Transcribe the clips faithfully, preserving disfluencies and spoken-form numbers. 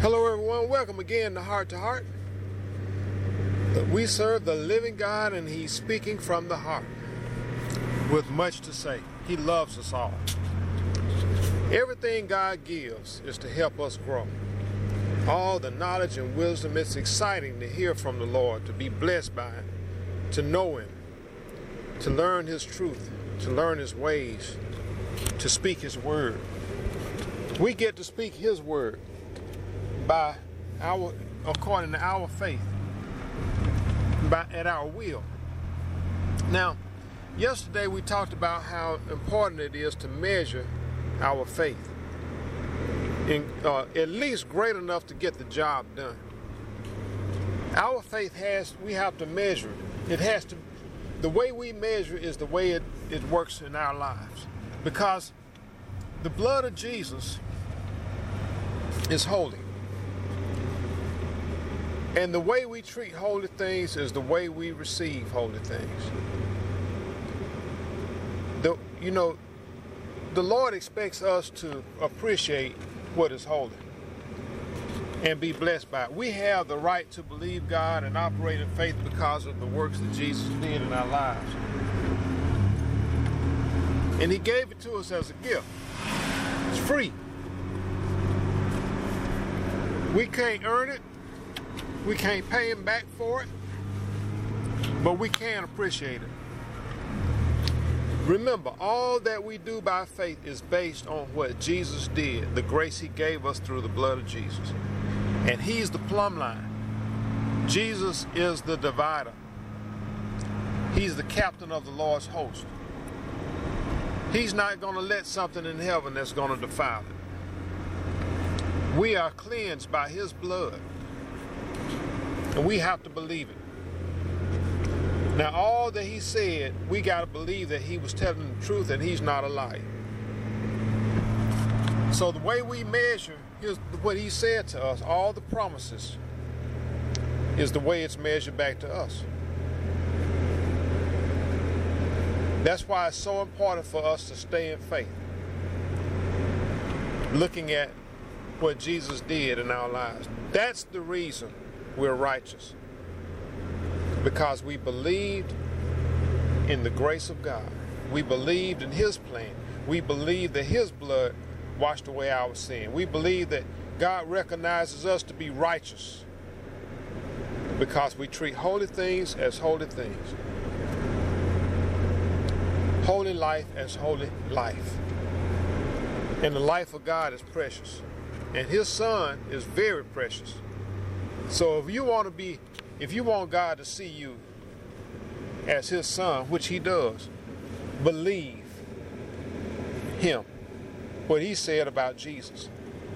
Hello everyone, welcome again to Heart to Heart. We serve the living God and He's speaking from the heart with much to say. He loves us all. Everything God gives is to help us grow. All the knowledge and wisdom, it's exciting to hear from the Lord, to be blessed by Him, to know Him, to learn His truth, to learn His ways, to speak His word. We get to speak His word by our, according to our faith, by at our will. Now, yesterday we talked about how important it is to measure our faith, in, uh, at least great enough to get the job done. Our faith has, we have to measure it. It has to, the way we measure is the way it, it works in our lives. Because the blood of Jesus is holy. And the way we treat holy things is the way we receive holy things. The, you know, the Lord expects us to appreciate what is holy and be blessed by it. We have the right to believe God and operate in faith because of the works that Jesus did in our lives. And He gave it to us as a gift. It's free. We can't earn it. We can't pay Him back for it, but we can appreciate it. Remember, all that we do by faith is based on what Jesus did, the grace He gave us through the blood of Jesus. And He's the plumb line. Jesus is the divider. He's the captain of the Lord's host. He's not going to let something in heaven that's going to defile it. We are cleansed by His blood. And we have to believe it. Now, all that He said, we got to believe that He was telling the truth and He's not a liar. So the way we measure, here's what He said to us, all the promises, is the way it's measured back to us. That's why it's so important for us to stay in faith, looking at what Jesus did in our lives. That's the reason we're righteous, because we believed in the grace of God. We believed in His plan. We believed that His blood washed away our sin. We believe that God recognizes us to be righteous because we treat holy things as holy things. Holy life as holy life. And the life of God is precious. And His Son is very precious. So if you want to be, if you want God to see you as His Son, which He does, believe Him, what He said about Jesus.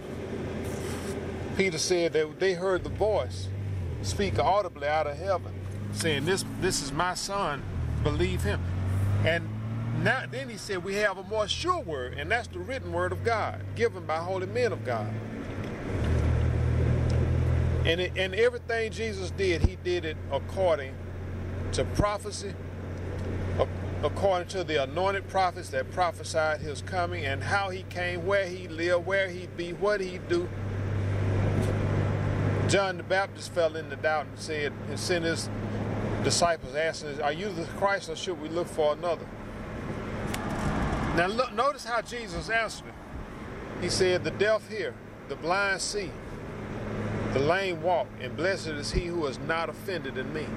Peter said that they heard the voice speak audibly out of heaven, saying, this, this is my Son, believe Him. And now, then He said we have a more sure word, and that's the written word of God, given by holy men of God. And, it, and everything Jesus did, He did it according to prophecy, according to the anointed prophets that prophesied His coming and how He came, where He lived, where He'd be, what He'd do. John the Baptist fell into doubt and said, and sent his disciples asking, are you the Christ or should we look for another? Now look, notice how Jesus answered it. He said, the deaf hear, the blind see, the lame walk, and blessed is he who is not offended in me.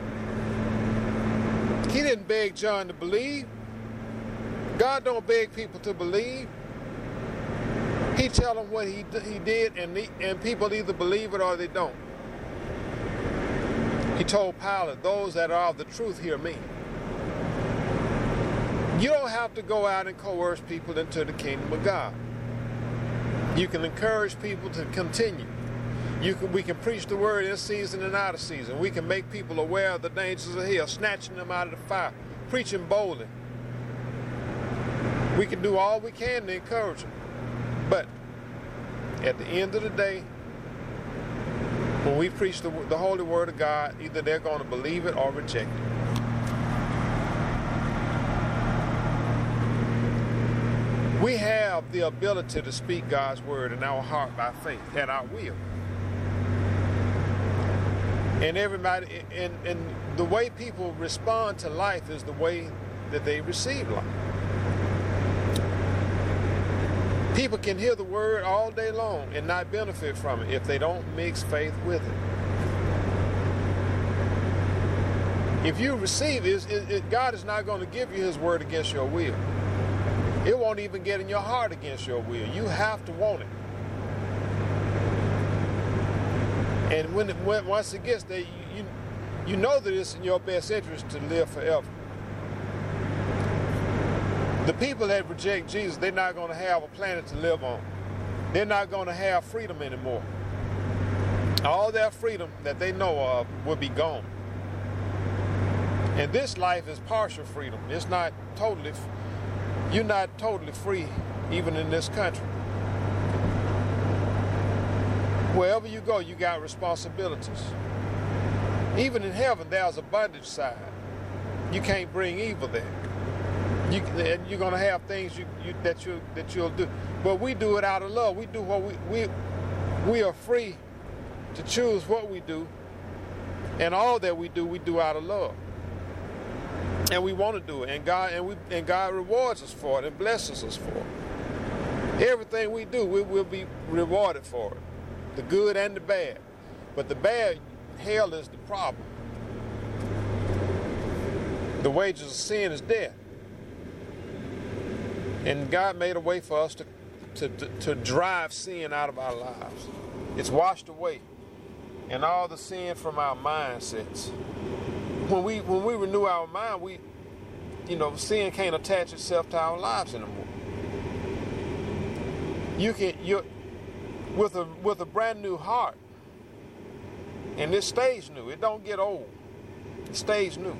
He didn't beg John to believe. God don't beg people to believe. He tell them what he, he did, and, he, and people either believe it or they don't. He told Pilate, those that are of the truth hear me. You don't have to go out and coerce people into the kingdom of God. You can encourage people to continue. You can, we can preach the word in season and out of season. We can make people aware of the dangers of hell, snatching them out of the fire, preaching boldly. We can do all we can to encourage them. But at the end of the day, when we preach the, the holy word of God, either they're going to believe it or reject it. We have the ability to speak God's word in our heart by faith at our will. And everybody, and, and the way people respond to life is the way that they receive life. People can hear the word all day long and not benefit from it if they don't mix faith with it. If you receive it, it, it God is not going to give you his word against your will. It won't even get in your heart against your will. You have to want it. And when, it, when once it gets there, you, you, you know that it's in your best interest to live forever. The people that reject Jesus, they're not going to have a planet to live on. They're not going to have freedom anymore. All their freedom that they know of will be gone. And this life is partial freedom. It's not totally, you're not totally free even in this country. Wherever you go, you got responsibilities. Even in heaven, there's a bondage side. You can't bring evil there. You, you're going to have things you, you, that, you, that you'll do. But we do it out of love. We do what we, we, we are free to choose what we do. And all that we do, we do out of love. And we want to do it. And God, and we, and God rewards us for it and blesses us for it. Everything we do, we will be rewarded for it. The good and the bad. But the bad, hell is the problem. The wages of sin is death. And God made a way for us to, to, to, to drive sin out of our lives. It's washed away. And all the sin from our mindsets. When we when we renew our mind, we, you know, sin can't attach itself to our lives anymore. You can you with a with a brand new heart, and it stays new. It don't get old. It stays new.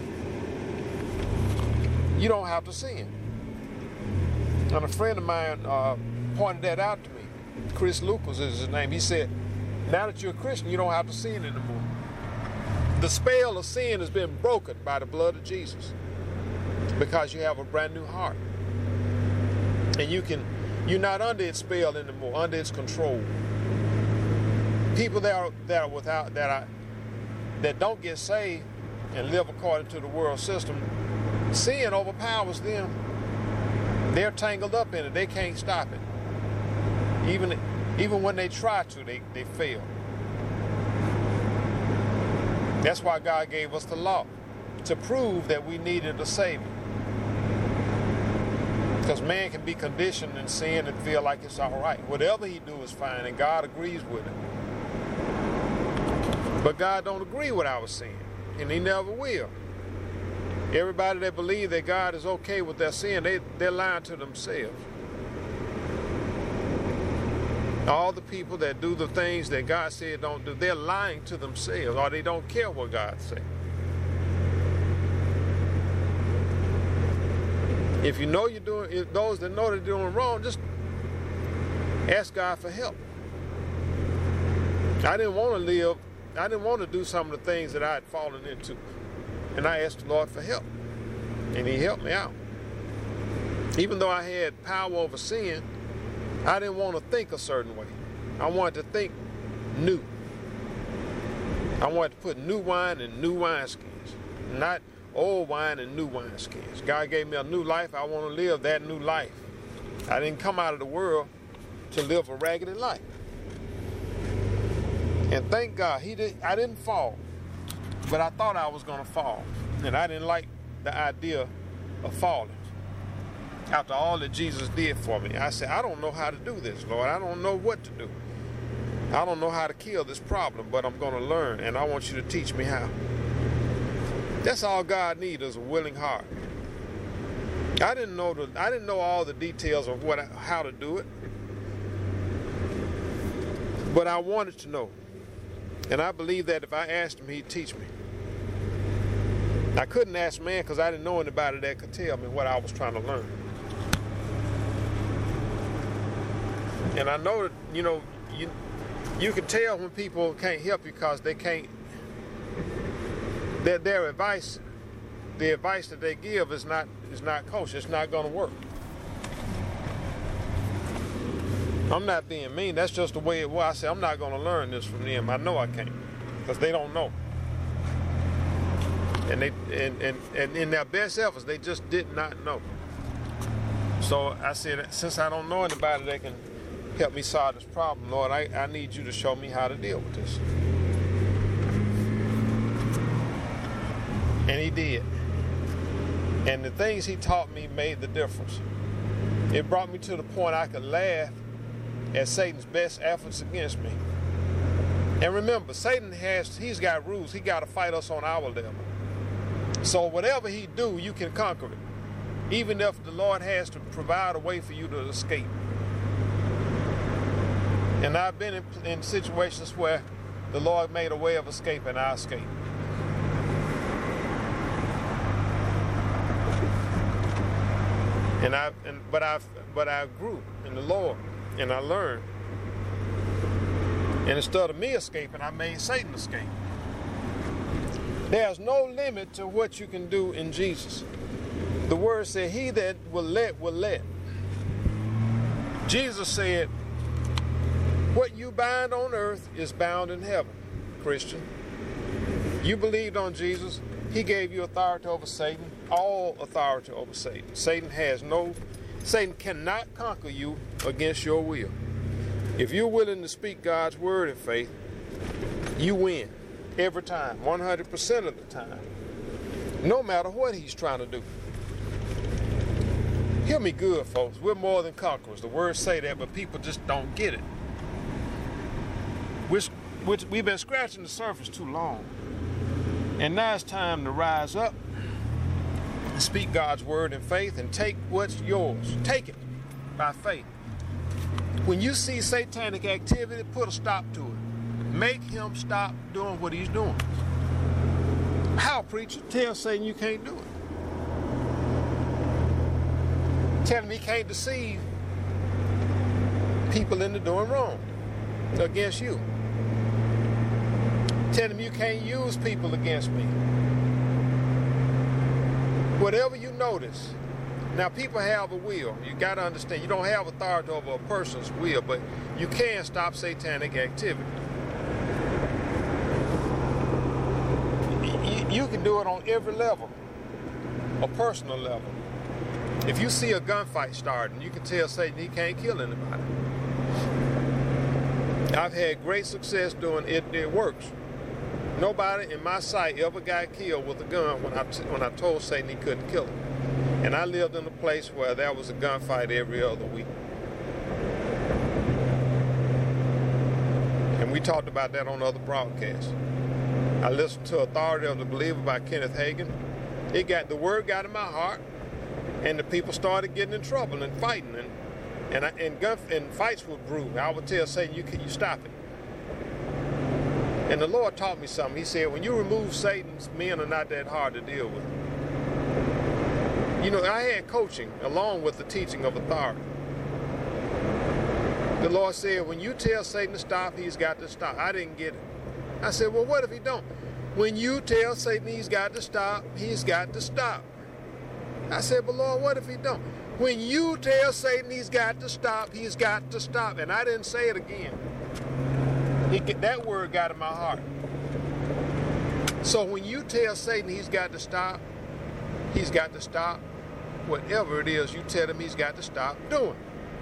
You don't have to sin. And a friend of mine uh, pointed that out to me. Chris Lucas is his name. He said, "Now that you're a Christian, you don't have to sin anymore. The spell of sin has been broken by the blood of Jesus because you have a brand new heart. And you can, you're not under its spell anymore, under its control. People that are, that are without, that are, that don't get saved and live according to the world system, sin overpowers them. They're tangled up in it. They can't stop it. Even, even when they try to, they, they fail. That's why God gave us the law, to prove that we needed a Savior. Because man can be conditioned in sin and feel like it's all right. Whatever he do is fine, and God agrees with it. But God don't agree with our sin, and he never will. Everybody that believes that God is okay with their sin, they, they're lying to themselves. All the people that do the things that God said don't do, they're lying to themselves, or they don't care what God said. If you know you're doing, if those that know they're doing wrong, just ask God for help. I didn't want to live, I didn't want to do some of the things that I had fallen into. And I asked the Lord for help. And he helped me out. Even though I had power over sin, I didn't want to think a certain way. I wanted to think new. I wanted to put new wine in new wineskins, not old wine in new wineskins. God gave me a new life. I want to live that new life. I didn't come out of the world to live a raggedy life. And thank God, he did. I didn't fall, but I thought I was going to fall. And I didn't like the idea of falling. After all that Jesus did for me, I said, I don't know how to do this, Lord. I don't know what to do. I don't know how to kill this problem, but I'm going to learn, and I want you to teach me how. That's all God needs, is a willing heart. I didn't know the, I didn't know all the details of what how to do it, but I wanted to know, and I believe that if I asked him, he'd teach me. I couldn't ask man because I didn't know anybody that could tell me what I was trying to learn. And I know that, you know, you you can tell when people can't help you because they can't, their, their advice, the advice that they give is not is not kosher. It's not going to work. I'm not being mean. That's just the way it was. I said, I'm not going to learn this from them. I know I can't. because they don't know. And they and, and, and in their best efforts, they just did not know. So I said, since I don't know anybody that can help me solve this problem, Lord, I, I need you to show me how to deal with this. And he did. And the things he taught me made the difference. It brought me to the point I could laugh at Satan's best efforts against me. And remember, Satan has, he's got rules. He got to fight us on our level. So whatever he do, you can conquer it. Even if the Lord has to provide a way for you to escape. And I've been in, in situations where the Lord made a way of escape and I escaped. And I, and, but I, but I grew in the Lord, and I learned. And instead of me escaping, I made Satan escape. There's no limit to what you can do in Jesus. The word said, "He that will let will let." Jesus said, "What you bind on earth is bound in heaven." Christian, you believed on Jesus. He gave you authority over Satan, all authority over Satan. Satan has no, Satan cannot conquer you against your will. If you're willing to speak God's word in faith, you win every time, one hundred percent of the time, no matter what he's trying to do. Hear me good, folks. We're more than conquerors. The words say that, but people just don't get it. We're, we've been scratching the surface too long. And now it's time to rise up and speak God's word in faith and take what's yours. Take it by faith. When you see satanic activity, put a stop to it. Make him stop doing what he's doing. How, preacher? Tell Satan you can't do it. Tell him he can't deceive people into doing wrong against you. Tell him you can't use people against me. Whatever you notice. Now, people have a will. You got to understand, you don't have authority over a person's will, but you can stop satanic activity. You can do it on every level, a personal level. If you see a gunfight starting, you can tell Satan he can't kill anybody. I've had great success doing it. It works. Nobody in my sight ever got killed with a gun when I, when I told Satan he couldn't kill him. And I lived in a place where there was a gunfight every other week. And we talked about that on other broadcasts. I listened to Authority of the Believer by Kenneth Hagin. It got, the word got in my heart, and the people started getting in trouble and fighting, and and, I, and gun and fights would brew. I would tell Satan, you can, you stop it. And the Lord taught me something. He said, when you remove Satan's, men are not that hard to deal with. You know, I had coaching along with the teaching of authority. The Lord said, when you tell Satan to stop, he's got to stop. I didn't get it. I said, well, what if he don't? When you tell Satan he's got to stop, he's got to stop. I said, but Lord, what if he don't? When you tell Satan he's got to stop, he's got to stop. And I didn't say it again. It, that word got in my heart. So when you tell Satan he's got to stop, he's got to stop. Whatever it is you tell him he's got to stop doing.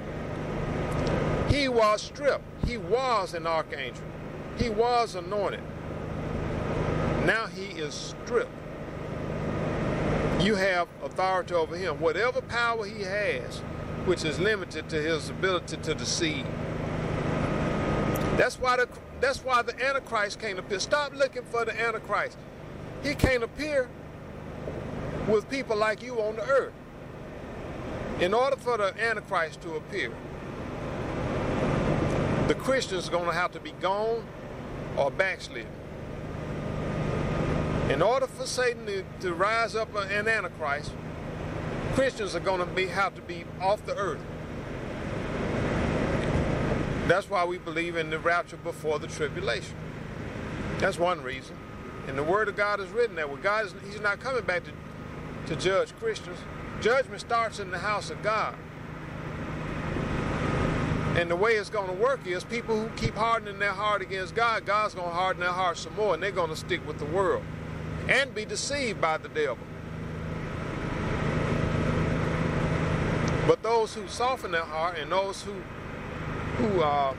He was stripped. He was an archangel. He was anointed. Now he is stripped. You have authority over him. Whatever power he has, which is limited to his ability to deceive. That's why the that's why the Antichrist can't appear. Stop looking for the Antichrist. He can't appear with people like you on the earth. In order for the Antichrist to appear, the Christians are going to have to be gone or backslid. In order for Satan to, to rise up an Antichrist, Christians are going to be, have to be off the earth. That's why we believe in the rapture before the tribulation. That's one reason. And the Word of God is written that when God is, He's not coming back to, to judge Christians. Judgment starts in the house of God. And the way it's going to work is people who keep hardening their heart against God, God's going to harden their heart some more, and they're going to stick with the world and be deceived by the devil. But those who soften their heart and those who who uh,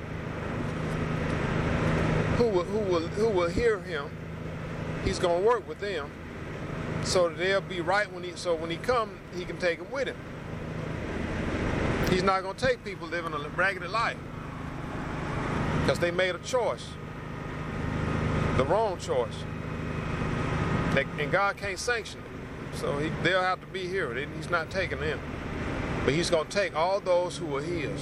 who will, who will who will hear him, he's going to work with them, so that they'll be right when he so when he comes, he can take them with him. He's not going to take people living a raggedy life because they made a choice, the wrong choice, and God can't sanction it. So he, they'll have to be here. He's not taking them. But he's going to take all those who are his.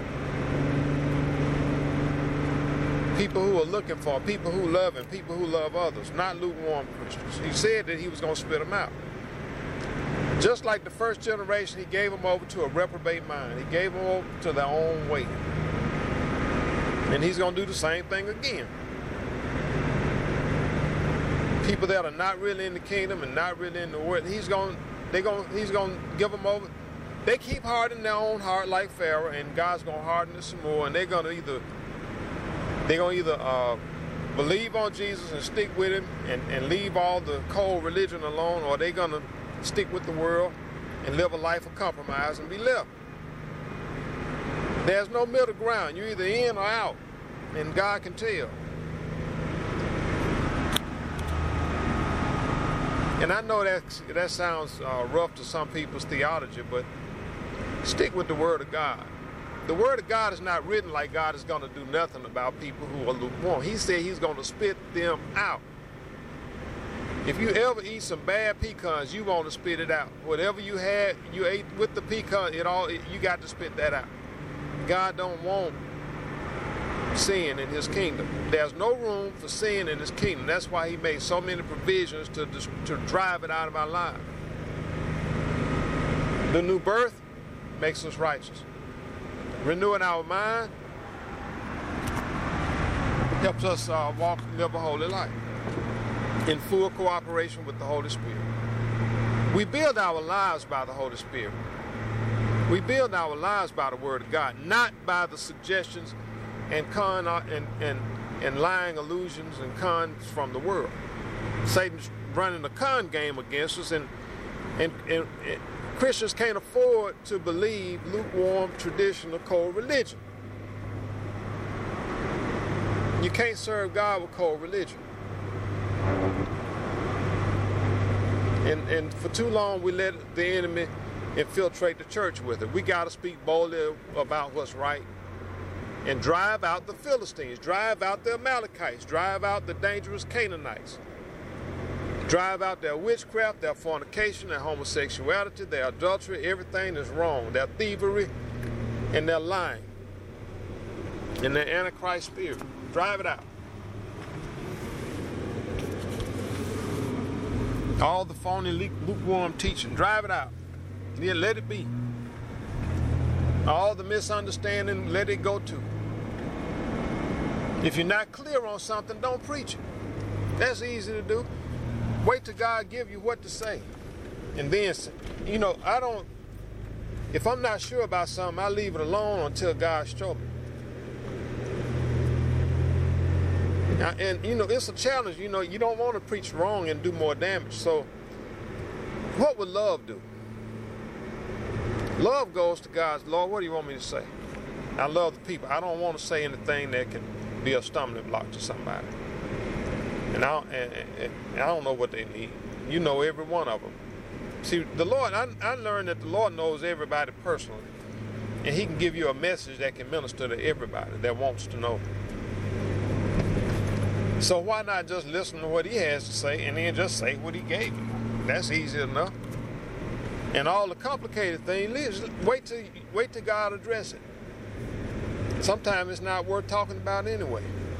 People who are looking for him, people who love him, people who love others, not lukewarm Christians. He said that he was going to spit them out. Just like the first generation, he gave them over to a reprobate mind. He gave them over to their own way. And he's going to do the same thing again. People that are not really in the kingdom and not really in the word, he's going, they're going, he's going to give them over. They keep hardening their own heart like Pharaoh, and God's going to harden it some more, and they're going to either they're going to either uh, believe on Jesus and stick with him and, and leave all the cold religion alone, or they're going to stick with the world and live a life of compromise and be left. There's no middle ground. You're either in or out, and God can tell. And I know that that sounds uh, rough to some people's theology, but stick with the Word of God. The Word of God is not written like God is going to do nothing about people who are lukewarm. He said he's going to spit them out. If you ever eat some bad pecans, you want to spit it out. Whatever you had, you ate with the pecan, it all it, you got to spit that out. God don't want sin in his kingdom. There's no room for sin in his kingdom. That's why he made so many provisions to, to drive it out of our lives. The new birth makes us righteous. Renewing our mind helps us uh, walk and live a holy life in full cooperation with the Holy Spirit. We build our lives by the Holy Spirit. We build our lives by the Word of God, not by the suggestions and con and, and, and lying illusions and cons from the world. Satan's running a con game against us, and, and, and, and Christians can't afford to believe lukewarm, traditional, cold religion. You can't serve God with cold religion. And, and for too long, we let the enemy infiltrate the church with it. We got to speak boldly about what's right and drive out the Philistines, drive out the Amalekites, drive out the dangerous Canaanites, drive out their witchcraft, their fornication, their homosexuality, their adultery. Everything is wrong, their thievery, and their lying, and their Antichrist spirit. Drive it out. All the phony, lukewarm teaching, drive it out. Yeah, let it be. All the misunderstanding, let it go too. If you're not clear on something, don't preach it. That's easy to do. Wait till God give you what to say. And then, you know, I don't, if I'm not sure about something, I leave it alone until God shows me. And, you know, it's a challenge. You know, you don't want to preach wrong and do more damage. So what would love do? Love goes to God's, Lord, what do you want me to say? I love the people. I don't want to say anything that can be a stumbling block to somebody. And I, and, and, and I don't know what they need. You know every one of them. See, the Lord, I, I learned that the Lord knows everybody personally. And he can give you a message that can minister to everybody that wants to know. So why not just listen to what he has to say and then just say what he gave you? That's easy enough. And all the complicated things, wait till wait till God address it. Sometimes it's not worth talking about anyway.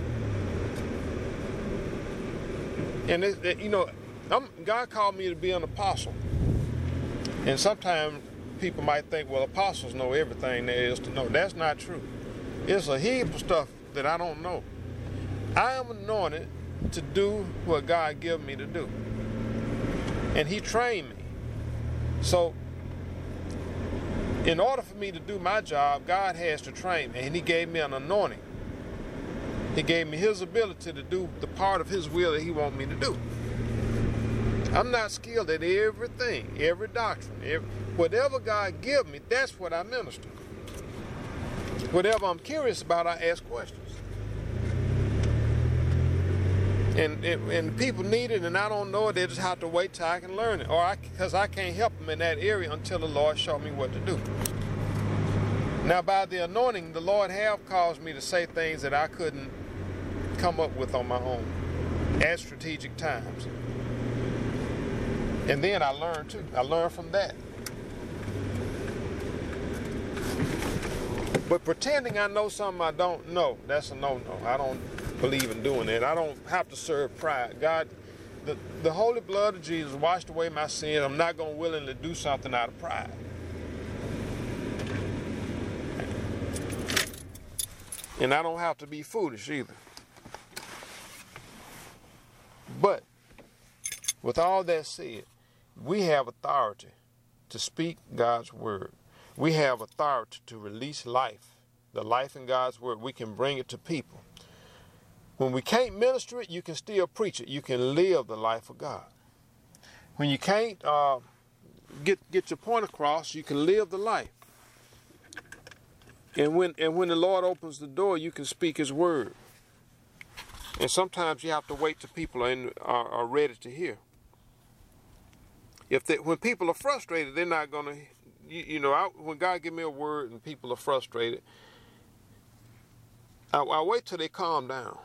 And it, it, you know, I'm, God called me to be an apostle. And sometimes people might think, well, apostles know everything there is to know. That's not true. It's a heap of stuff that I don't know. I am anointed to do what God gave me to do. And he trained me. So In order for me to do my job, God has to train me, and he gave me an anointing. He gave me his ability to do the part of his will that he wants me to do. I'm not skilled at everything, every doctrine. Every, whatever God gives me, that's what I minister. Whatever I'm curious about, I ask questions. And, and, and people need it, and I don't know it, they just have to wait till I can learn it. Or I, because I can't help them in that area until the Lord showed me what to do. Now, by the anointing, the Lord have caused me to say things that I couldn't come up with on my own at strategic times. And then I learned too. I learned from that. But pretending I know something I don't know, that's a no-no. I don't believe in doing that. I don't have to serve pride. God, the, the holy blood of Jesus washed away my sins. I'm not going to willingly do something out of pride. And I don't have to be foolish either. But with all that said, we have authority to speak God's word. We have authority to release life, the life in God's word. We can bring it to people. When we can't minister it, you can still preach it. You can live the life of God. When you can't uh, get get your point across, you can live the life. And when and when the Lord opens the door, you can speak his word. And sometimes you have to wait till people are, in, are, are ready to hear. If they, when people are frustrated, they're not going to, you, you know, I, when God give me a word and people are frustrated, I, I wait till they calm down.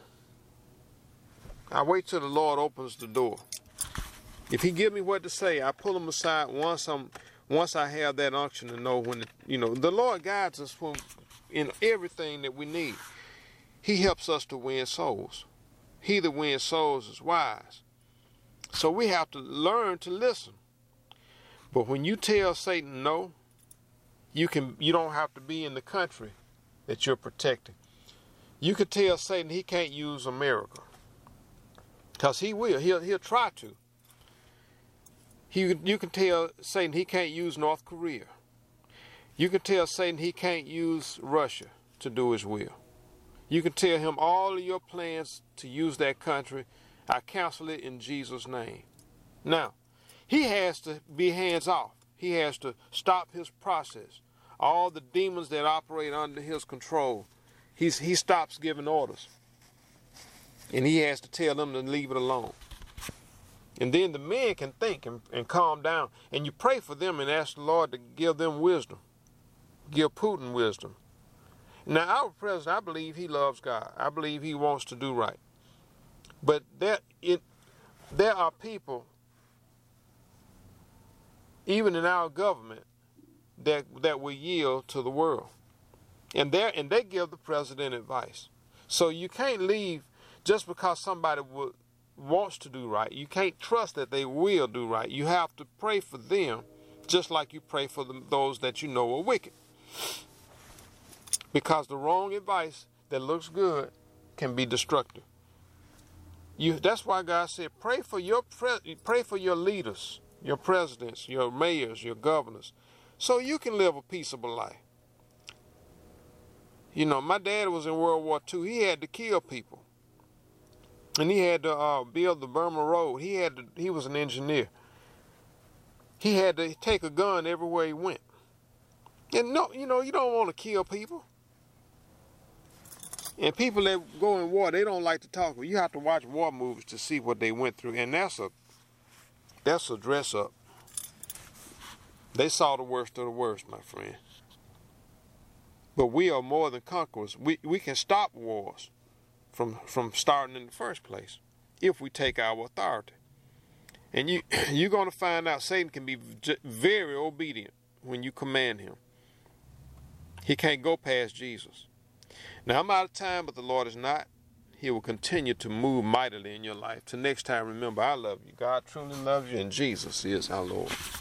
I wait till the Lord opens the door. If he give me what to say, I pull them aside once I'm, once I have that unction to know when, it, you know, the Lord guides us when, in everything that we need. He helps us to win souls. He that wins souls is wise. So we have to learn to listen. But when you tell Satan no, you can you don't have to be in the country that you're protecting. You could tell Satan he can't use America. Because he will. He'll he'll try to. He you can tell Satan he can't use North Korea. You can tell Satan he can't use Russia to do his will. You can tell him all of your plans to use that country. I cancel it in Jesus' name. Now, he has to be hands off. He has to stop his process. All the demons that operate under his control, he's, he stops giving orders. And he has to tell them to leave it alone. And then the men can think and, and calm down. And you pray for them and ask the Lord to give them wisdom. Give Putin wisdom. Now, our president, I believe he loves God. I believe he wants to do right. But there, it, there are people, even in our government, that that will yield to the world. And, and they give the president advice. So you can't leave just because somebody would, wants to do right. You can't trust that they will do right. You have to pray for them just like you pray for them, those that you know are wicked. Because the wrong advice that looks good can be destructive. You, that's why God said, pray for your pre- pray for your leaders, your presidents, your mayors, your governors, so you can live a peaceable life. You know, my dad was in World War Two. He had to kill people, and he had to uh, build the Burma Road. He had to, he was an engineer. He had to take a gun everywhere he went. And no, you know, you don't want to kill people. And people that go in war, they don't like to talk. You have to watch war movies to see what they went through. And that's a that's a dress up. They saw the worst of the worst, my friend. But we are more than conquerors. We we can stop wars from from starting in the first place if we take our authority. And you you're going to find out Satan can be very obedient when you command him. He can't go past Jesus. Now, I'm out of time, but the Lord is not. He will continue to move mightily in your life. Till next time, remember, I love you. God truly loves you, and Jesus is our Lord.